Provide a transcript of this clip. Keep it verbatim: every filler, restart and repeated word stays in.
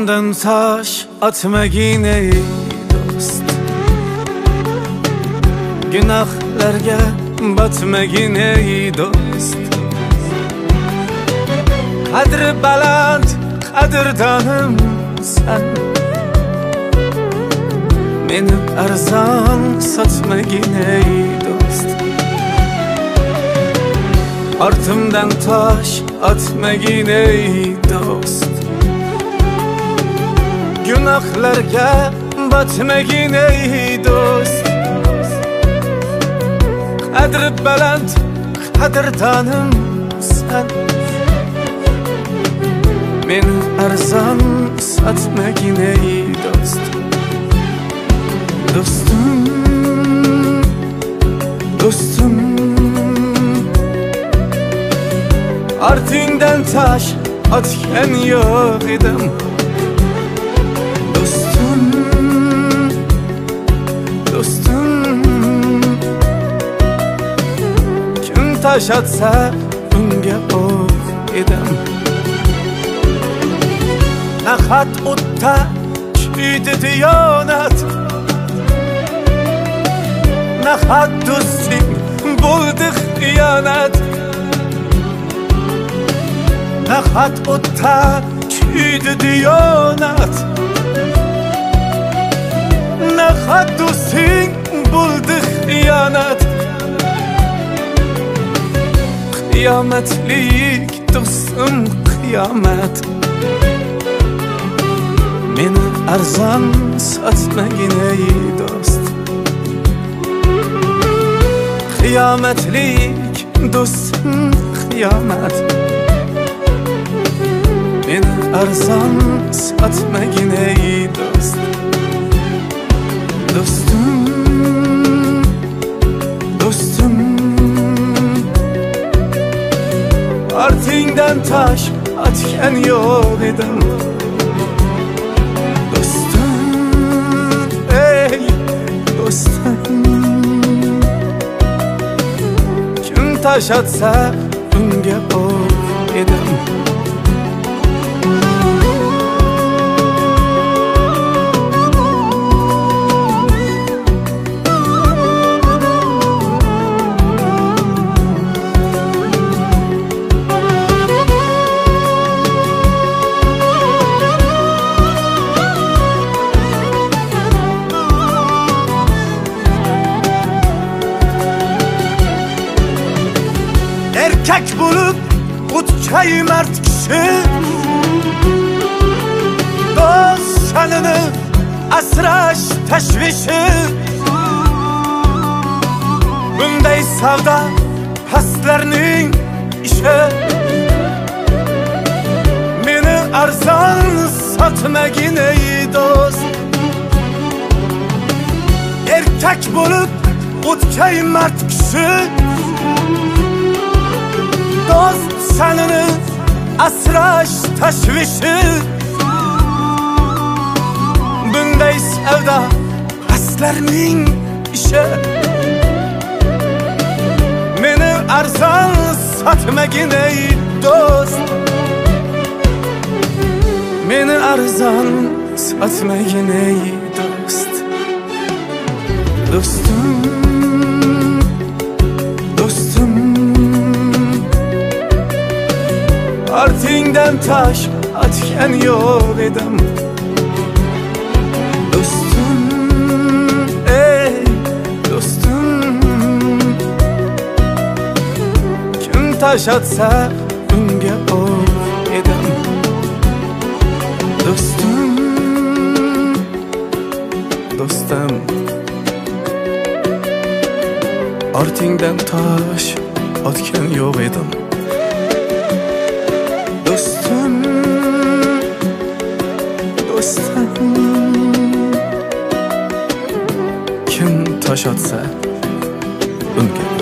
Ortimdan tosh otmagin ey do'st, gunohlarga botmagin ey do'st. Qadri baland qadrdonim sen, meni arzon sotmagin ey do'st. Ortimdan tosh otmagin ey do'st, gunohlarga botmagin ey do'st. Qadri baland qadrdonim sen, meni arzon sotmagin ey do'st. Do'stim, do'stim, ortingdan tosh otgan yo'q edim. Do'stim, do'stim, kim tosh otsa unga o'q edim. Nahot o'tda kuydi diyonat, nahot do'sting bo'ldi xiyonat. Nahot o'tda kuydi diyonat, nahot do'sting bo'ldi xiyonat. Qiyomatlik do'stim qiyomat, meni arzon sotmagin ey do'st. Qiyomatlik do'stim qiyomat, meni arzon sotmagin ey do'st. Do'stim, do'stim, ortingdan tosh otgan yo'q edim. Tosh otsa unga o'q edim. Erkek bulup o'tkay mard kishi, do'st sha'nini asrash tashvishi. Bunday savdo pastlarning ishi, meni arzon sotmagin ey do'st. Erkek bulup o'tkay mard kishi, do'st sha'nini asrash tashvishi. Bunday savdo pastlarning ishi, meni arzon sotmagin ey do'st. Meni arzon sotmagin ey do'st. Do'stim, do'stim, ortingdan tosh otgan yo'q edim. Do'stim, ey do'stim, kim tosh otsa unga o'q edim. Do'stim, do'stim, ortingdan tosh otgan yo'q edim. Do'stim, do'stim, kim tosh otsa unga